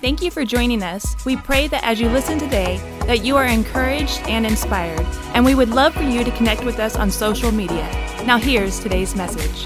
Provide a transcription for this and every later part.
Thank you for joining us. We pray that as you listen today, that you are encouraged and inspired, and we would love for you to connect with us on social media. Now here's today's message.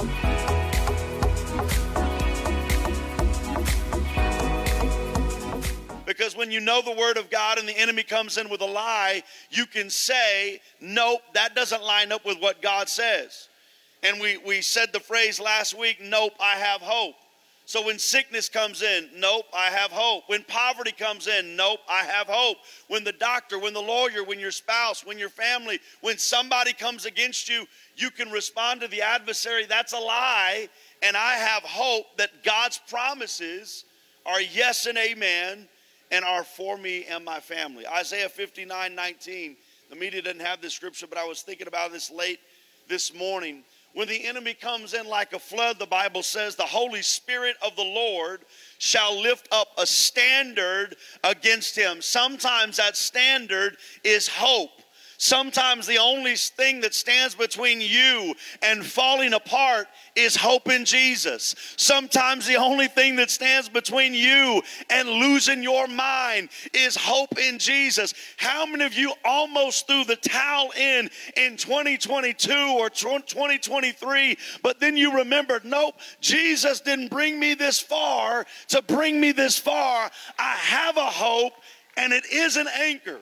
Because when you know the word of God and the enemy comes in with a lie, you can say, nope, that doesn't line up with what God says. And we said the phrase last week, nope, I have hope. So when sickness comes in, nope, I have hope. When poverty comes in, nope, I have hope. When the doctor, when the lawyer, when your spouse, when your family, when somebody comes against you, you can respond to the adversary, that's a lie. And I have hope that God's promises are yes and amen and are for me and my family. Isaiah 59:19. The media doesn't have this scripture, but I was thinking about this late this morning. When the enemy comes in like a flood, the Bible says, the Holy Spirit of the Lord shall lift up a standard against him. Sometimes that standard is hope. Sometimes the only thing that stands between you and falling apart is hope in Jesus. Sometimes the only thing that stands between you and losing your mind is hope in Jesus. How many of you almost threw the towel in 2022 or 2023, but then you remembered, nope, Jesus didn't bring me this far to bring me this far. I have a hope, and it is an anchor.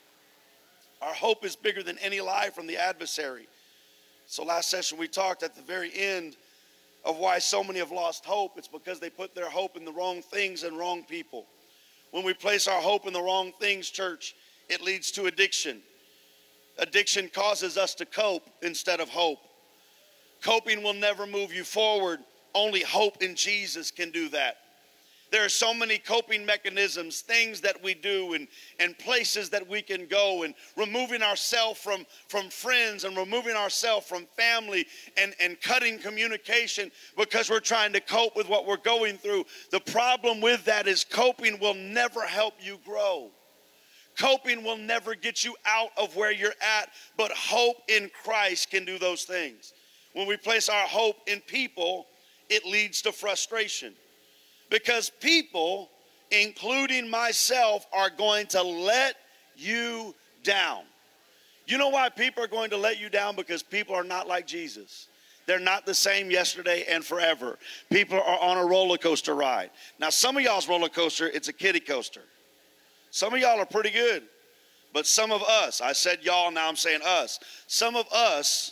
Our hope is bigger than any lie from the adversary. So last session we talked at the very end of why so many have lost hope. It's because they put their hope in the wrong things and wrong people. When we place our hope in the wrong things, church, it leads to addiction. Addiction causes us to cope instead of hope. Coping will never move you forward. Only hope in Jesus can do that. There are so many coping mechanisms, things that we do and places that we can go, and removing ourselves from friends and removing ourselves from family and cutting communication because we're trying to cope with what we're going through. The problem with that is coping will never help you grow. Coping will never get you out of where you're at, but hope in Christ can do those things. When we place our hope in people, it leads to frustration. Because people, including myself, are going to let you down. You know why people are going to let you down? Because people are not like Jesus. They're not the same yesterday and forever. People are on a roller coaster ride. Now, some of y'all's roller coaster, it's a kiddie coaster. Some of y'all are pretty good. But some of us, I said y'all, now I'm saying us. Some of us,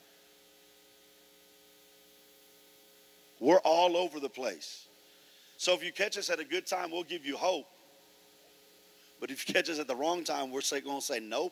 we're all over the place. So if you catch us at a good time, we'll give you hope. But if you catch us at the wrong time, we're going to say nope.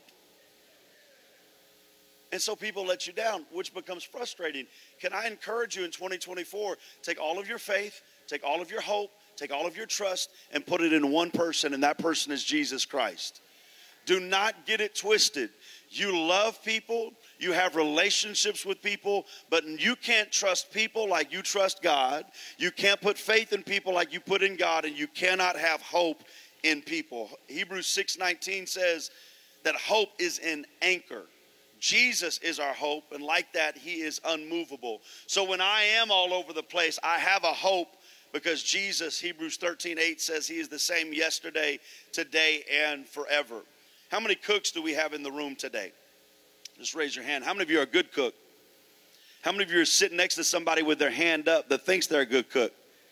And so people let you down, which becomes frustrating. Can I encourage you in 2024, take all of your faith, take all of your hope, take all of your trust, and put it in one person, and that person is Jesus Christ. Do not get it twisted. You love people, you have relationships with people, but you can't trust people like you trust God. You can't put faith in people like you put in God, and you cannot have hope in people. Hebrews 6:19 says that hope is an anchor. Jesus is our hope, and like that, he is unmovable. So when I am all over the place, I have a hope because Jesus, Hebrews 13:8 says he is the same yesterday, today, and forever. How many cooks do we have in the room today? Just raise your hand. How many of you are a good cook? How many of you are sitting next to somebody with their hand up that thinks they're a good cook?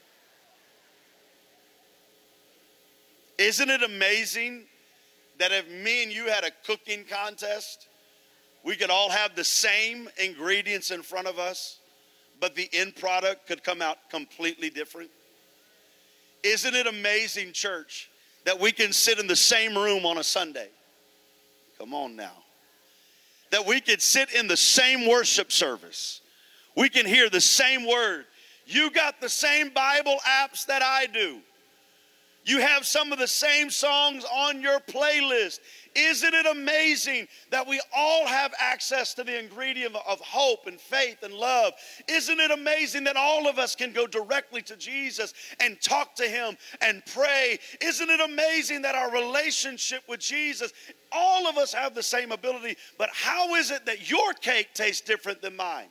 Isn't it amazing that if me and you had a cooking contest, we could all have the same ingredients in front of us, but the end product could come out completely different? Isn't it amazing, church, that we can sit in the same room on a Sunday? Come on now. That we could sit in the same worship service. We can hear the same word. You got the same Bible apps that I do. You have some of the same songs on your playlist. Isn't it amazing that we all have access to the ingredient of hope and faith and love? Isn't it amazing that all of us can go directly to Jesus and talk to him and pray? Isn't it amazing that our relationship with Jesus, all of us have the same ability, but how is it that your cake tastes different than mine?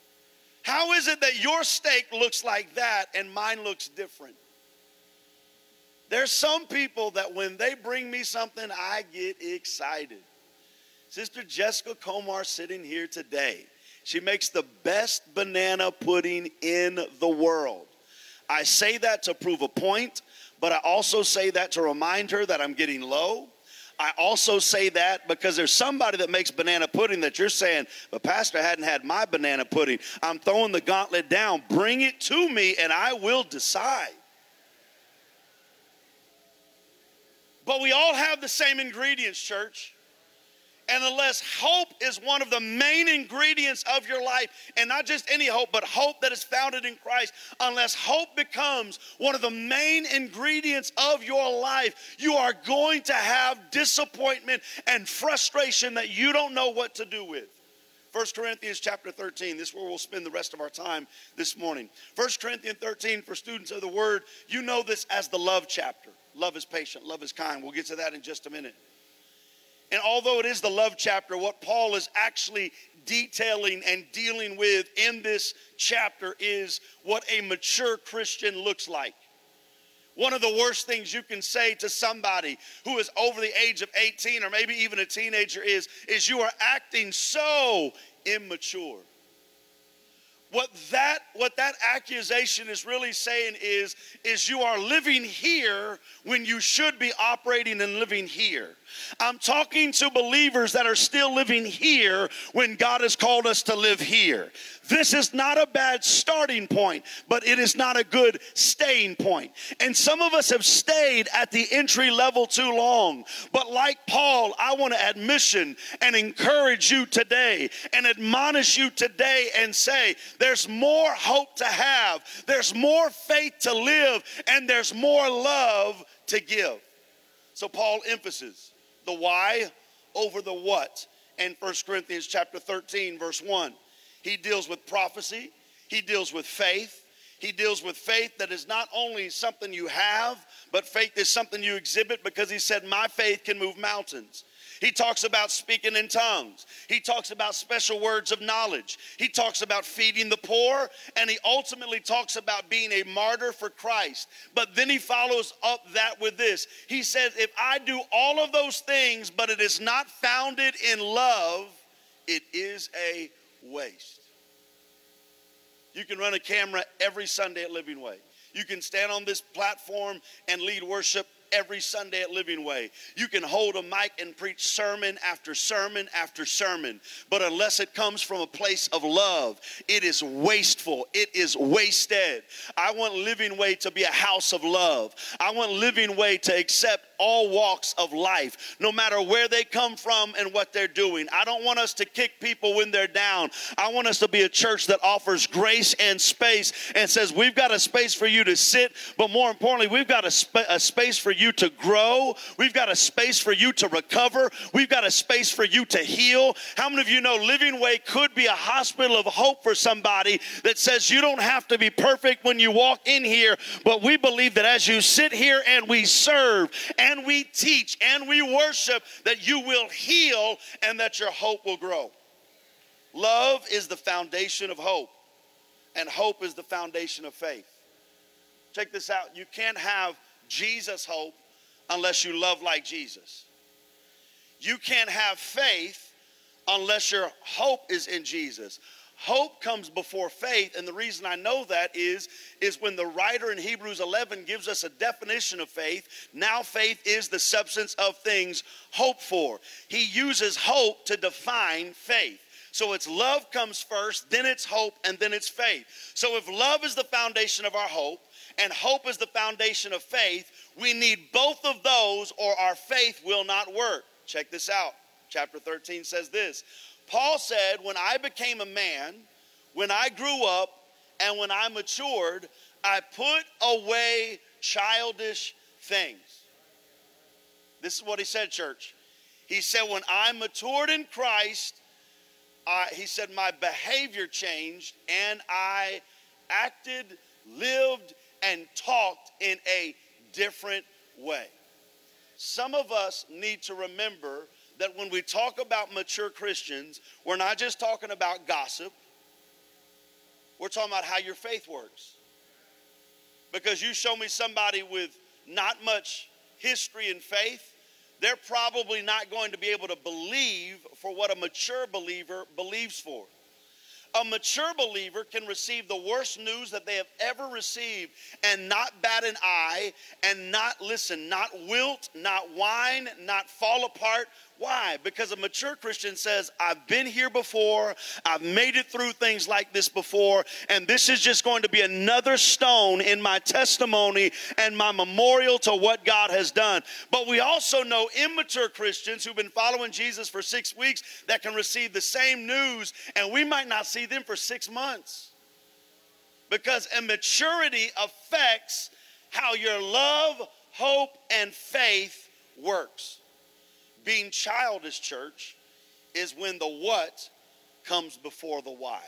How is it that your steak looks like that and mine looks different? There's some people that when they bring me something, I get excited. Sister Jessica Comar sitting here today. She makes the best banana pudding in the world. I say that to prove a point, but I also say that to remind her that I'm getting low. I also say that because there's somebody that makes banana pudding that you're saying, but Pastor, I hadn't had my banana pudding. I'm throwing the gauntlet down. Bring it to me and I will decide. But we all have the same ingredients, church. And unless hope is one of the main ingredients of your life, and not just any hope, but hope that is founded in Christ, unless hope becomes one of the main ingredients of your life, you are going to have disappointment and frustration that you don't know what to do with. 1 Corinthians chapter 13, this is where we'll spend the rest of our time this morning. 1 Corinthians 13, for students of the word, you know this as the love chapter. Love is patient, love is kind. We'll get to that in just a minute. And although it is the love chapter, what Paul is actually detailing and dealing with in this chapter is what a mature Christian looks like. One of the worst things you can say to somebody who is over the age of 18 or maybe even a teenager is you are acting so immature. What that accusation is really saying is you are living here when you should be operating and living here. I'm talking to believers that are still living here when God has called us to live here. This is not a bad starting point, but it is not a good staying point. And some of us have stayed at the entry level too long. But like Paul, I want to admission and encourage you today and admonish you today and say, there's more hope to have, there's more faith to live, and there's more love to give. So Paul emphasizes the why over the what in 1 Corinthians chapter 13, verse 1. He deals with prophecy. He deals with faith. He deals with faith that is not only something you have, but faith is something you exhibit, because he said, my faith can move mountains. He talks about speaking in tongues. He talks about special words of knowledge. He talks about feeding the poor, and he ultimately talks about being a martyr for Christ. But then he follows up that with this. He says, if I do all of those things, but it is not founded in love, it is a waste. You can run a camera every Sunday at Living Way. You can stand on this platform and lead worship every Sunday at Living Way. You can hold a mic and preach sermon after sermon after sermon. But unless it comes from a place of love, it is wasteful. It is wasted. I want Living Way to be a house of love. I want Living Way to accept all walks of life, no matter where they come from and what they're doing. I don't want us to kick people when they're down. I want us to be a church that offers grace and space and says, we've got a space for you to sit, but more importantly, we've got a space for you to grow. We've got a space for you to recover. We've got a space for you to heal. How many of you know Living Way could be a hospital of hope for somebody that says you don't have to be perfect when you walk in here, but we believe that as you sit here and we serve and we teach and we worship, that you will heal and that your hope will grow. Love is the foundation of hope, and hope is the foundation of faith. Check this out. You can't have Jesus hope unless you love like Jesus. You can't have faith unless your hope is in Jesus. Hope comes before faith, and the reason I know that is when the writer in Hebrews 11 gives us a definition of faith. Now faith is the substance of things hoped for. He uses hope to define faith. So it's love comes first, then it's hope, and then it's faith. So if love is the foundation of our hope, and hope is the foundation of faith, we need both of those or our faith will not work. Check this out. Chapter 13 says this. Paul said, when I became a man, when I grew up, and when I matured, I put away childish things. This is what he said, church. He said, when I matured in Christ, he said, my behavior changed, and I acted, lived, and talked in a different way. Some of us need to remember that when we talk about mature Christians, we're not just talking about gossip. We're talking about how your faith works. Because you show me somebody with not much history and faith, they're probably not going to be able to believe for what a mature believer believes for. A mature believer can receive the worst news that they have ever received and not bat an eye and not wilt, not whine, not fall apart. Why? Because a mature Christian says, I've been here before, I've made it through things like this before, and this is just going to be another stone in my testimony and my memorial to what God has done. But we also know immature Christians who've been following Jesus for 6 weeks that can receive the same news, and we might not see them for 6 months. Because immaturity affects how your love, hope, and faith works. Being childish, church, is when the what comes before the why.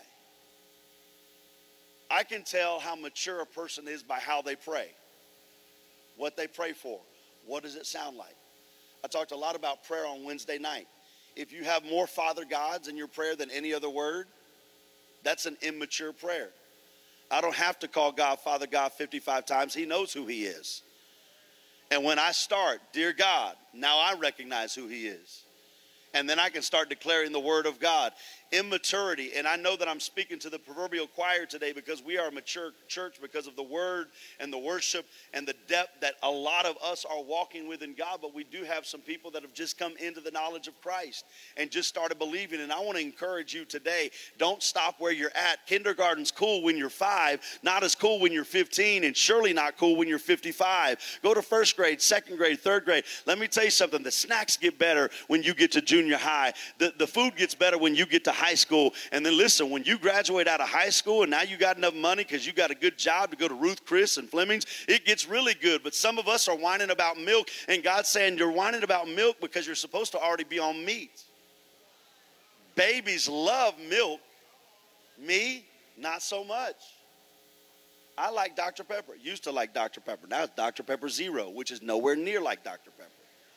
I can tell how mature a person is by how they pray, what they pray for, what does it sound like. I talked a lot about prayer on Wednesday night. If you have more Father Gods in your prayer than any other word, that's an immature prayer. I don't have to call God Father God 55 times. He knows who he is. And when I start, dear God, now I recognize who he is. And then I can start declaring the word of God. Immaturity, and I know that I'm speaking to the proverbial choir today because we are a mature church because of the word and the worship and the depth that a lot of us are walking with in God, but we do have some people that have just come into the knowledge of Christ and just started believing. And I want to encourage you today, don't stop where you're at. Kindergarten's cool when you're 5, not as cool when you're 15, and surely not cool when you're 55. Go to first grade, second grade, third grade. Let me tell you something, the snacks get better when you get to junior high. The food gets better when you get to high school. And then listen, when you graduate out of high school and now you got enough money because you got a good job to go to Ruth Chris and Fleming's, it gets really good. But some of us are whining about milk, and God's saying you're whining about milk because you're supposed to already be on meat. Babies love milk. Me, not so much. I like Dr. Pepper. Used to like Dr. Pepper. Now it's Dr. Pepper Zero, which is nowhere near like Dr. Pepper.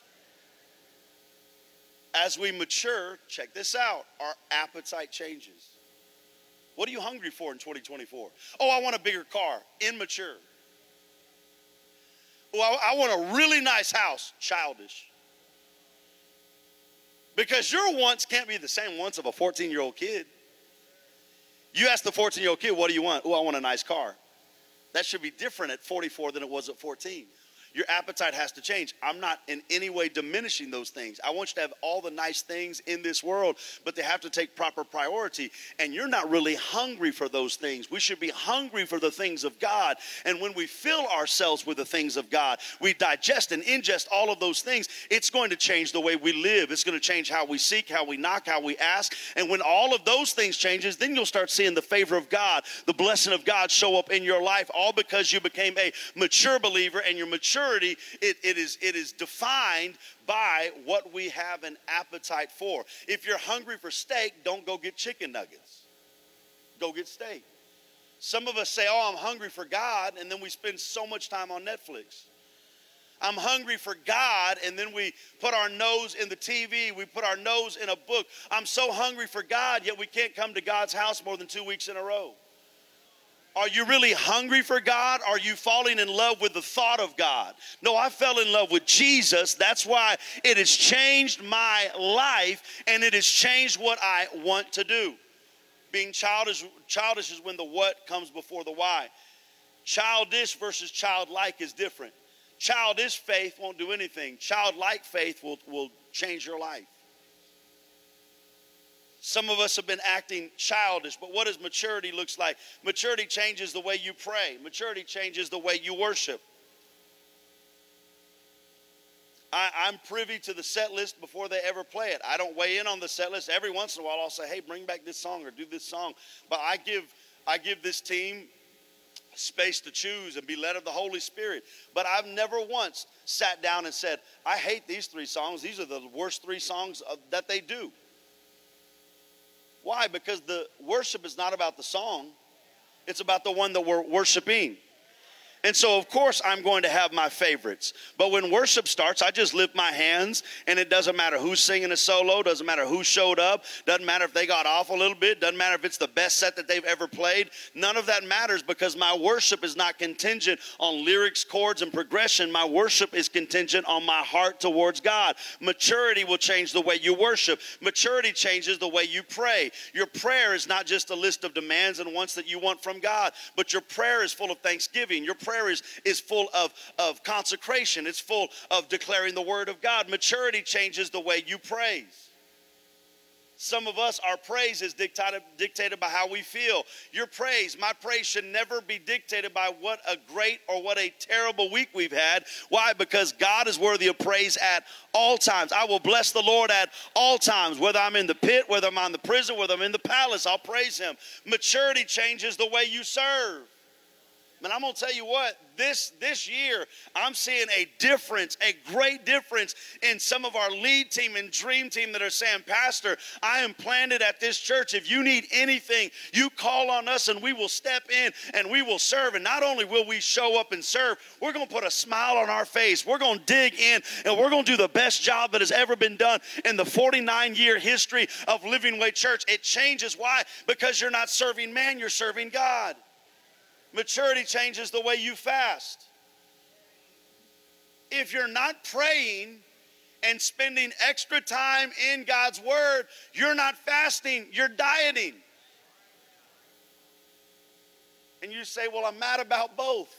As we mature, check this out, our appetite changes. What are you hungry for in 2024? Oh, I want a bigger car. Immature. Oh, I want a really nice house. Childish. Because your wants can't be the same wants of a 14-year-old kid. You ask the 14-year-old kid, what do you want? Oh, I want a nice car. That should be different at 44 than it was at 14. Your appetite has to change. I'm not in any way diminishing those things. I want you to have all the nice things in this world, but they have to take proper priority. And you're not really hungry for those things. We should be hungry for the things of God. And when we fill ourselves with the things of God, we digest and ingest all of those things, it's going to change the way we live. It's going to change how we seek, how we knock, how we ask. And when all of those things changes, then you'll start seeing the favor of God, the blessing of God show up in your life, all because you became a mature believer, and your maturity, it is defined by what we have an appetite for. If you're hungry for steak, don't go get chicken nuggets. Go get steak. Some of us say, oh, I'm hungry for God, and then we spend so much time on Netflix. I'm hungry for God, and then we put our nose in the TV, we put our nose in a book. I'm so hungry for God, yet we can't come to God's house more than 2 weeks in a row. Are you really hungry for God? Are you falling in love with the thought of God? No, I fell in love with Jesus. That's why it has changed my life, and it has changed what I want to do. Being childish is when the what comes before the why. Childish versus childlike is different. Childish faith won't do anything. Childlike faith will change your life. Some of us have been acting childish, but what does maturity look like? Maturity changes the way you pray. Maturity changes the way you worship. I'm privy to the set list before they ever play it. I don't weigh in on the set list. Every once in a while I'll say, hey, bring back this song or do this song. But I give this team space to choose and be led of the Holy Spirit. But I've never once sat down and said, I hate these 3 songs. These are the worst 3 songs that they do. Why? Because the worship is not about the song. It's about the one that we're worshiping. And so, of course, I'm going to have my favorites. But when worship starts, I just lift my hands, and it doesn't matter who's singing a solo, doesn't matter who showed up, doesn't matter if they got off a little bit, doesn't matter if it's the best set that they've ever played. None of that matters because my worship is not contingent on lyrics, chords, and progression. My worship is contingent on my heart towards God. Maturity will change the way you worship. Maturity changes the way you pray. Your prayer is not just a list of demands and wants that you want from God, but your prayer is full of thanksgiving. Your prayer is full of consecration. It's full of declaring the word of God. Maturity changes the way you praise. Some of us, our praise is dictated by how we feel. Your praise, my praise should never be dictated by what a great or what a terrible week we've had. Why? Because God is worthy of praise at all times. I will bless the Lord at all times. Whether I'm in the pit, whether I'm on the prison, whether I'm in the palace, I'll praise him. Maturity changes the way you serve. Man, I'm going to tell you what, this year, I'm seeing a difference, a great difference in some of our lead team and dream team that are saying, Pastor, I am planted at this church. If you need anything, you call on us and we will step in and we will serve. And not only will we show up and serve, we're going to put a smile on our face. We're going to dig in and we're going to do the best job that has ever been done in the 49-year history of Living Way Church. It changes. Why? Because you're not serving man, you're serving God. Maturity changes the way you fast. If you're not praying and spending extra time in God's word, you're not fasting, you're dieting. And you say, well, I'm mad about both.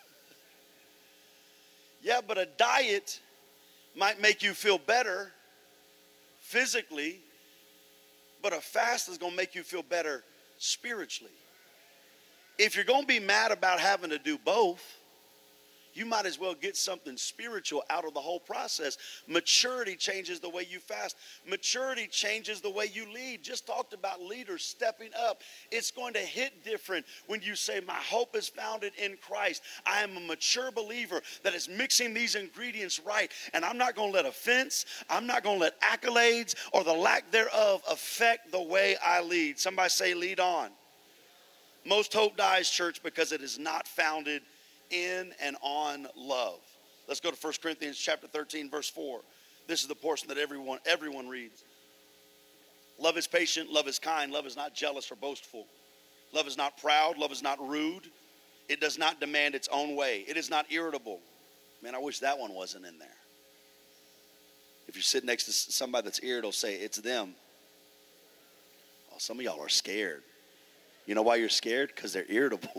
Yeah, but a diet might make you feel better physically, but a fast is going to make you feel better spiritually. If you're going to be mad about having to do both, you might as well get something spiritual out of the whole process. Maturity changes the way you fast. Maturity changes the way you lead. Just talked about leaders stepping up. It's going to hit different when you say, my hope is founded in Christ. I am a mature believer that is mixing these ingredients right. And I'm not going to let offense, I'm not going to let accolades or the lack thereof affect the way I lead. Somebody say, lead on. Most hope dies, church, because it is not founded in and on love. Let's go to 1 Corinthians chapter 13, verse 4. This is the portion that everyone reads. Love is patient, love is kind, love is not jealous or boastful. Love is not proud, love is not rude. It does not demand its own way. It is not irritable. Man, I wish that one wasn't in there. If you sit next to somebody that's irritable, say, it's them. Oh, some of y'all are scared. You know why you're scared? Because they're irritable.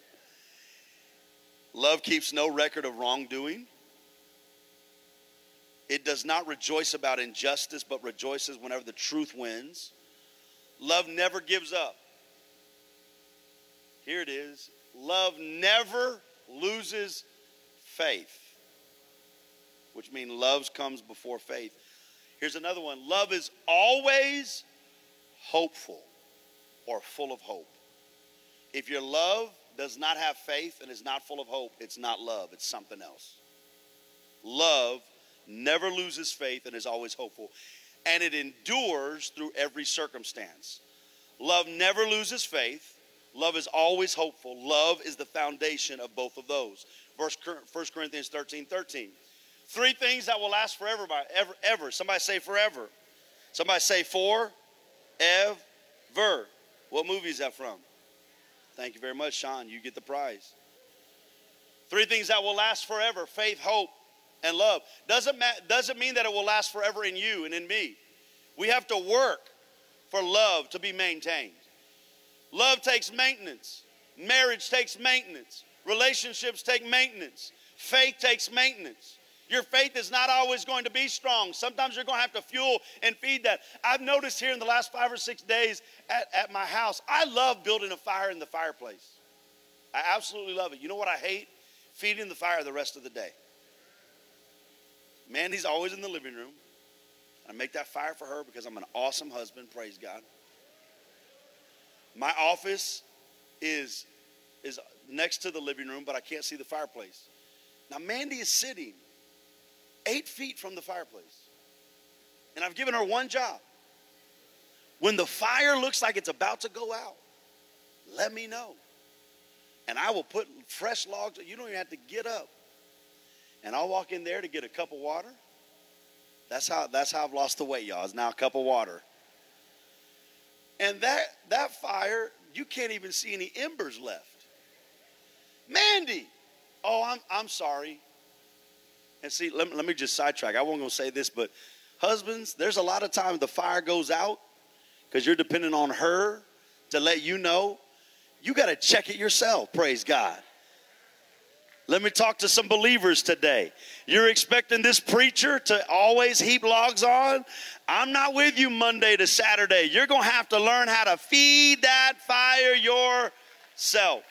Love keeps no record of wrongdoing. It does not rejoice about injustice, but rejoices whenever the truth wins. Love never gives up. Here it is. Love never loses faith, which means love comes before faith. Here's another one. Love is always hopeful, or full of hope. If your love does not have faith and is not full of hope, it's not love, it's something else. Love never loses faith and is always hopeful, and it endures through every circumstance. Love never loses faith. Love is always hopeful. Love is the foundation of both of those. 1 Corinthians 13:13. Three things that will last forever. Ever. Somebody say forever. Somebody say forever. What movie is that from? Thank you very much, Sean. You get the prize. Three things that will last forever: faith, hope, and love. Doesn't mean that it will last forever in you and in me. We have to work for love to be maintained. Love takes maintenance. Marriage takes maintenance. Relationships take maintenance. Faith takes maintenance. Your faith is not always going to be strong. Sometimes you're going to have to fuel and feed that. I've noticed here in the last 5 or 6 days at my house, I love building a fire in the fireplace. I absolutely love it. You know what I hate? Feeding the fire the rest of the day. Mandy's always in the living room. I make that fire for her because I'm an awesome husband, praise God. My office is next to the living room, but I can't see the fireplace. Now, Mandy is sitting 8 feet from the fireplace. And I've given her one job. When the fire looks like it's about to go out, let me know. and I will put fresh logs. You don't even have to get up. And I'll walk in there to get a cup of water. That's how I've lost the weight, y'all. It's now a cup of water. And that fire, you can't even see any embers left. Mandy, oh, I'm sorry. And see, let me just sidetrack. I wasn't going to say this, but husbands, there's a lot of times the fire goes out because you're depending on her to let you know. You got to check it yourself, praise God. Let me talk to some believers today. You're expecting this preacher to always heap logs on? I'm not with you Monday to Saturday. You're going to have to learn how to feed that fire yourself.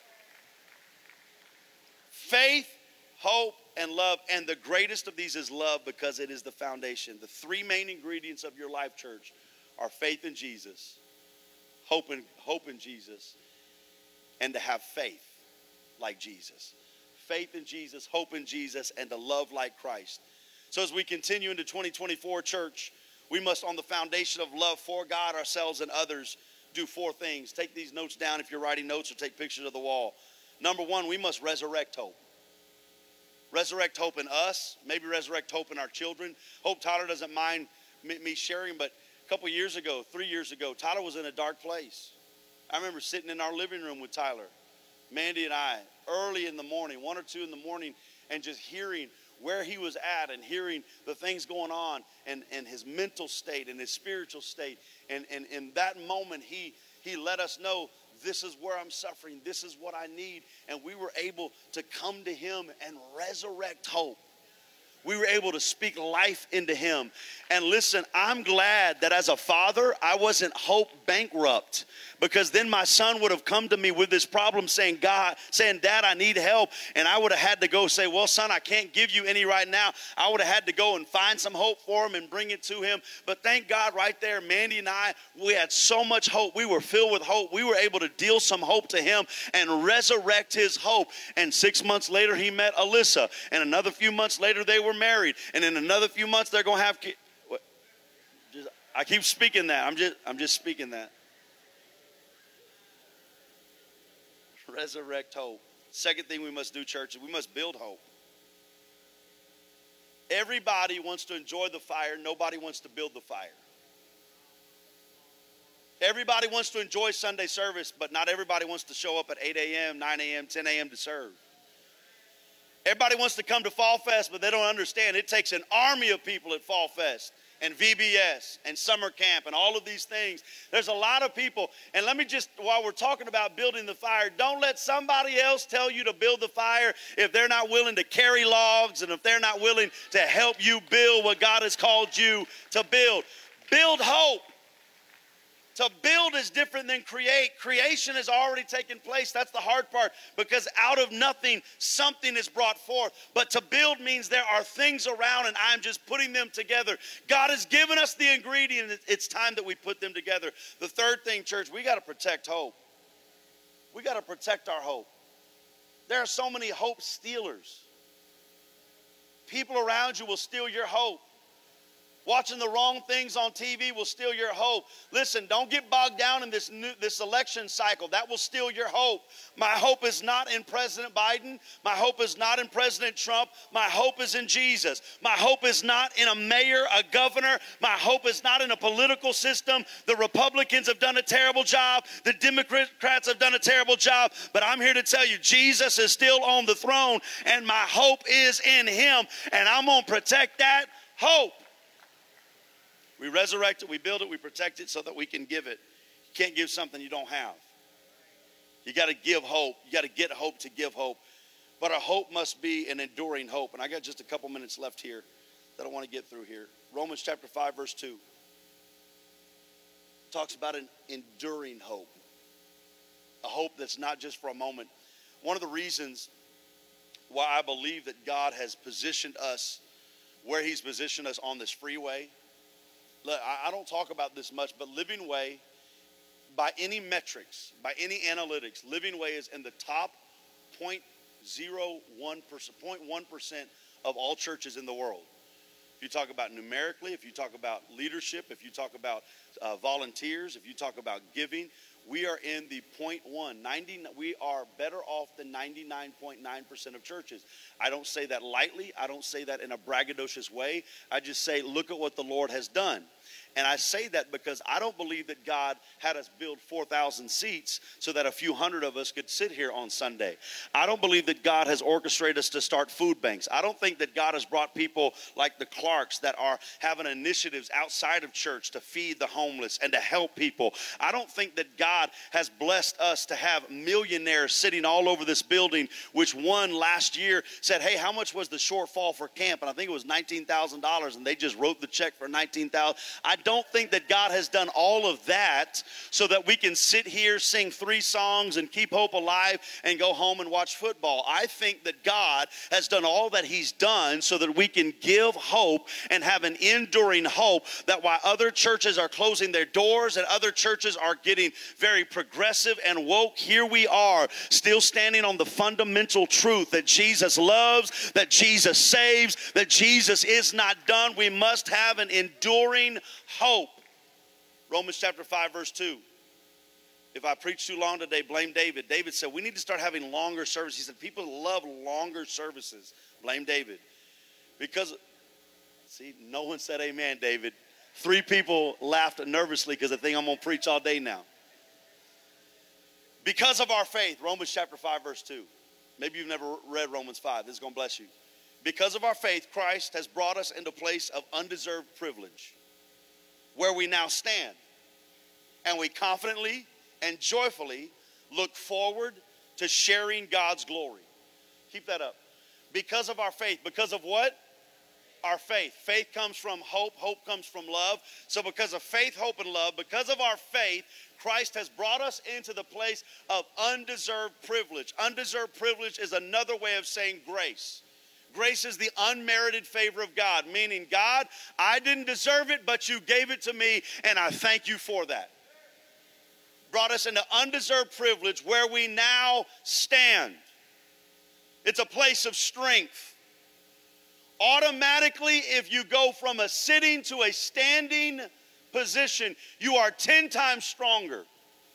Faith, hope, and love. And the greatest of these is love because it is the foundation. The three main ingredients of your life, church, are faith in Jesus, hope in Jesus, and to have faith like Jesus. Faith in Jesus, hope in Jesus, and to love like Christ. So as we continue into 2024, church, we must, on the foundation of love for God, ourselves, and others, do four things. Take these notes down if you're writing notes, or take pictures of the wall. Number one, we must resurrect hope. Resurrect hope in us, maybe resurrect hope in our children. Hope Tyler doesn't mind me sharing, but a couple years ago, 3 years ago, Tyler was in a dark place. I remember sitting in our living room with Tyler, Mandy and I, early in the morning, 1 or 2 in the morning, and just hearing where he was at and hearing the things going on and his mental state and his spiritual state. And in that moment, he let us know, this is where I'm suffering. This is what I need. And we were able to come to him and resurrect hope. We were able to speak life into him. And listen, I'm glad that as a father, I wasn't hope bankrupt, because then my son would have come to me with this problem saying, Dad, I need help. And I would have had to go say, well, son, I can't give you any right now. I would have had to go and find some hope for him and bring it to him. But thank God right there, Mandy and I, we had so much hope. We were filled with hope. We were able to deal some hope to him and resurrect his hope. And 6 months later, he met Alyssa. And another few months later, they were married. And in another few months, they're going to have kids. I keep speaking that. I'm just speaking that. Resurrect hope. Second thing we must do, church, is we must build hope. Everybody wants to enjoy the fire. Nobody wants to build the fire. Everybody wants to enjoy Sunday service, but not everybody wants to show up at 8 a.m., 9 a.m., 10 a.m. to serve. Everybody wants to come to Fall Fest, but they don't understand. It takes an army of people at Fall Fest and VBS and summer camp and all of these things. There's a lot of people. And let me just, while we're talking about building the fire, don't let somebody else tell you to build the fire if they're not willing to carry logs and if they're not willing to help you build what God has called you to build. Build hope. To build is different than create. Creation has already taken place. That's the hard part, because out of nothing, something is brought forth. But to build means there are things around and I'm just putting them together. God has given us the ingredient. It's time that we put them together. The third thing, church, we got to protect hope. We got to protect our hope. There are so many hope stealers. People around you will steal your hope. Watching the wrong things on TV will steal your hope. Listen, don't get bogged down in this election cycle. That will steal your hope. My hope is not in President Biden. My hope is not in President Trump. My hope is in Jesus. My hope is not in a mayor, a governor. My hope is not in a political system. The Republicans have done a terrible job. The Democrats have done a terrible job. But I'm here to tell you, Jesus is still on the throne, and my hope is in him. And I'm going to protect that hope. We resurrect it, we build it, we protect it so that we can give it. You can't give something you don't have. You got to give hope. You got to get hope to give hope. But our hope must be an enduring hope. And I got just a couple minutes left here that I want to get through here. Romans chapter 5, verse 2 talks about an enduring hope. A hope that's not just for a moment. One of the reasons why I believe that God has positioned us where he's positioned us on this freeway. Look, I don't talk about this much, but Living Way, by any metrics, by any analytics, Living Way is in the top 0.1% of all churches in the world. If you talk about numerically, if you talk about leadership, if you talk about volunteers, if you talk about giving, We are in the 0.1. We are better off than 99.9% of churches. I don't say that lightly. I don't say that in a braggadocious way. I just say, look at what the Lord has done. And I say that because I don't believe that God had us build 4,000 seats so that a few hundred of us could sit here on Sunday. I don't believe that God has orchestrated us to start food banks. I don't think that God has brought people like the Clarks that are having initiatives outside of church to feed the homeless and to help people. I don't think that God has blessed us to have millionaires sitting all over this building, which one last year said, hey, how much was the shortfall for camp? And I think it was $19,000, and they just wrote the check for $19,000. I don't think that God has done all of that so that we can sit here, sing 3 songs, and keep hope alive and go home and watch football. I think that God has done all that he's done so that we can give hope and have an enduring hope that while other churches are closing their doors and other churches are getting very progressive and woke, here we are still standing on the fundamental truth that Jesus loves, that Jesus saves, that Jesus is not done. We must have an enduring hope. Romans chapter 5 verse 2. If I preach too long today, blame David. David said we need to start having longer services. He said people love longer services. Blame David. Because, see, no one said amen, David. 3 people laughed nervously because they think I'm going to preach all day now. Because of our faith, Romans chapter 5 verse 2. Maybe you've never read Romans 5. This is going to bless you. Because of our faith, Christ has brought us into a place of undeserved privilege, where we now stand, and we confidently and joyfully look forward to sharing God's glory. Keep that up. Because of our faith. Because of what? Our faith. Faith comes from hope. Hope comes from love. So because of faith, hope, and love, because of our faith, Christ has brought us into the place of undeserved privilege. Undeserved privilege is another way of saying grace. Grace is the unmerited favor of God, meaning, God, I didn't deserve it, but you gave it to me, and I thank you for that. Brought us into undeserved privilege where we now stand. It's a place of strength. Automatically, if you go from a sitting to a standing position, you are 10 times stronger.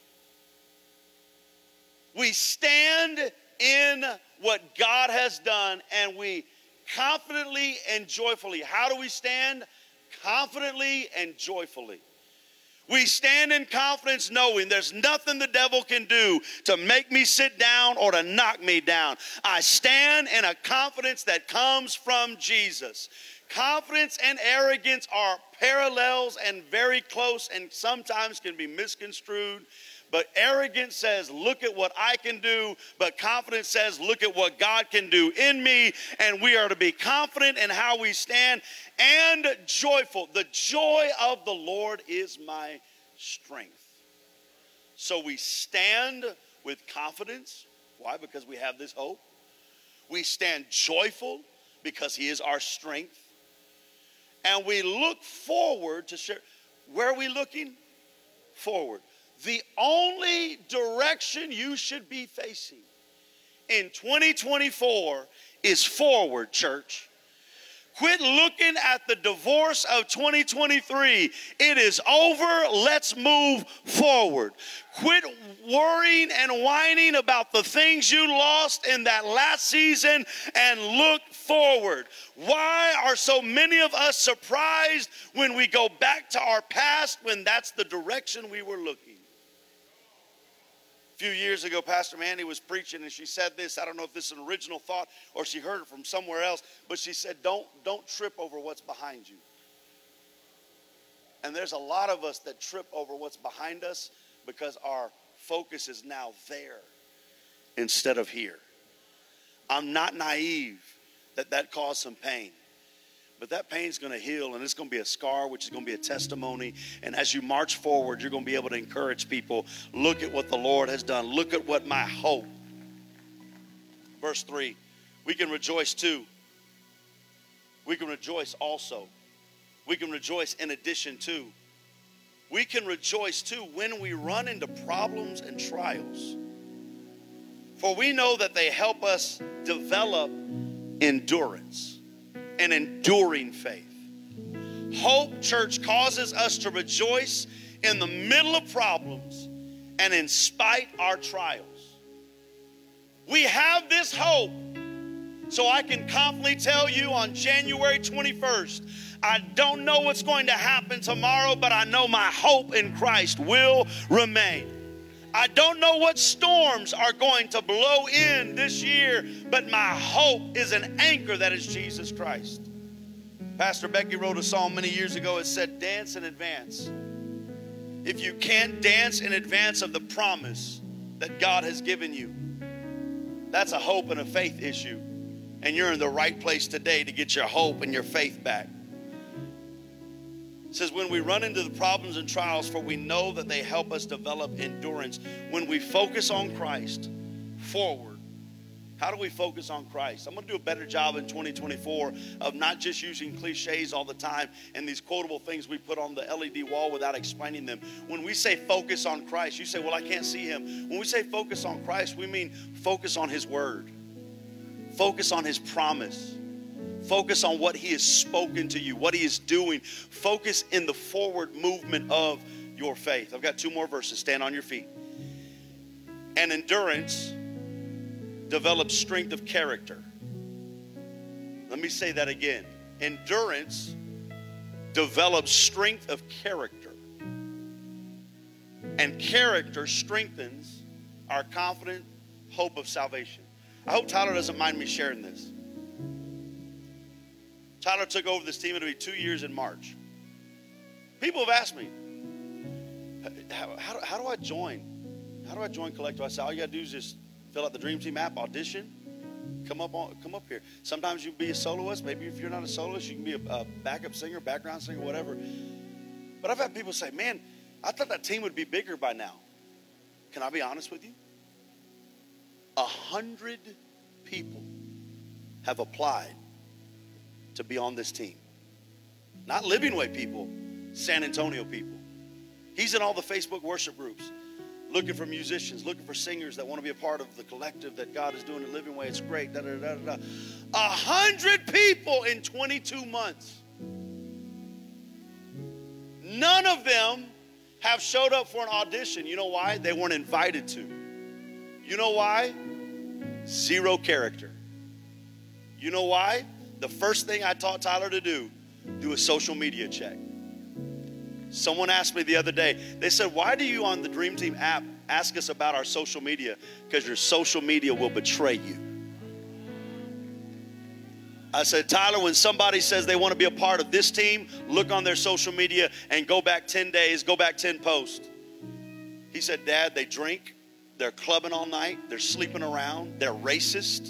We stand in what God has done, and we confidently and joyfully. How do we stand? Confidently and joyfully. We stand in confidence knowing there's nothing the devil can do to make me sit down or to knock me down. I stand in a confidence that comes from Jesus. Confidence and arrogance are parallels and very close and sometimes can be misconstrued. But arrogance says, look at what I can do. But confidence says, look at what God can do in me. And we are to be confident in how we stand and joyful. The joy of the Lord is my strength. So we stand with confidence. Why? Because we have this hope. We stand joyful because he is our strength. And we look forward to share. Where are we looking? Forward. The only direction you should be facing in 2024 is forward, church. Quit looking at the divorce of 2023. It is over. Let's move forward. Quit worrying and whining about the things you lost in that last season and look forward. Why are so many of us surprised when we go back to our past when that's the direction we were looking? A few years ago, Pastor Mandy was preaching, and she said this. I don't know if this is an original thought or she heard it from somewhere else, but she said, don't trip over what's behind you. And there's a lot of us that trip over what's behind us because our focus is now there instead of here. I'm not naive that caused some pain. But that pain's going to heal, and it's going to be a scar, which is going to be a testimony. And as you march forward, you're going to be able to encourage people. Look at what the Lord has done. Look at what my hope. Verse 3, we can rejoice too. We can rejoice also. We can rejoice in addition to. We can rejoice too when we run into problems and trials. For we know that they help us develop endurance. An enduring faith. Hope, church, causes us to rejoice in the middle of problems and in spite our trials. We have this hope, so I can confidently tell you on January 21st, I don't know what's going to happen tomorrow, but I know my hope in Christ will remain. I don't know what storms are going to blow in this year, but my hope is an anchor that is Jesus Christ. Pastor Becky wrote a song many years ago. It said, dance in advance. If you can't dance in advance of the promise that God has given you, that's a hope and a faith issue. And you're in the right place today to get your hope and your faith back. It says, when we run into the problems and trials, for we know that they help us develop endurance. When we focus on Christ forward, how do we focus on Christ? I'm going to do a better job in 2024 of not just using cliches all the time and these quotable things we put on the LED wall without explaining them. When we say focus on Christ, you say, well, I can't see him. When we say focus on Christ, we mean focus on his word. Focus on his promise. Focus on what he has spoken to you, what he is doing. Focus in the forward movement of your faith. I've got two more verses. Stand on your feet. And endurance develops strength of character. Let me say that again. Endurance develops strength of character. And character strengthens our confident hope of salvation. I hope Tyler doesn't mind me sharing this. Tyler took over this team. It'll be 2 years in March. People have asked me, how do I join? How do I join Collective? I said, all you got to do is just fill out the Dream Team app, audition, come up here. Sometimes you can be a soloist. Maybe if you're not a soloist, you can be a backup singer, background singer, whatever. But I've had people say, man, I thought that team would be bigger by now. Can I be honest with you? 100 people have applied to be on this team. Not Living Way people, San Antonio people. He's in all the Facebook worship groups, looking for musicians, looking for singers that want to be a part of the collective that God is doing at Living Way. It's great. 100 people in 22 months. None of them have showed up for an audition. You know why? They weren't invited to. You know why? Zero character. You know why? The first thing I taught Tyler to do a social media check. Someone asked me the other day, they said, why do you on the Dream Team app ask us about our social media? Because your social media will betray you. I said, Tyler, when somebody says they want to be a part of this team, look on their social media and go back 10 days, go back 10 posts. He said, Dad, they drink, they're clubbing all night, they're sleeping around, they're racist.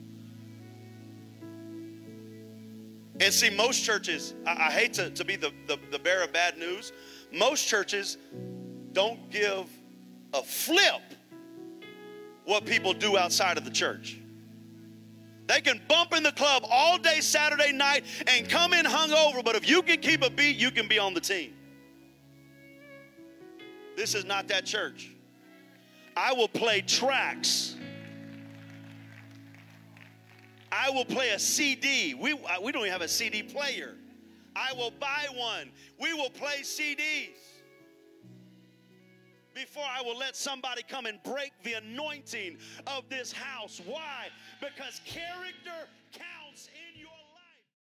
And see, most churches, I hate to be the bearer of bad news, most churches don't give a flip what people do outside of the church. They can bump in the club all day Saturday night and come in hungover, but if you can keep a beat, you can be on the team. This is not that church. I will play tracks. I will play a CD. We don't even have a CD player. I will buy one. We will play CDs before I will let somebody come and break the anointing of this house. Why? Because character counts in your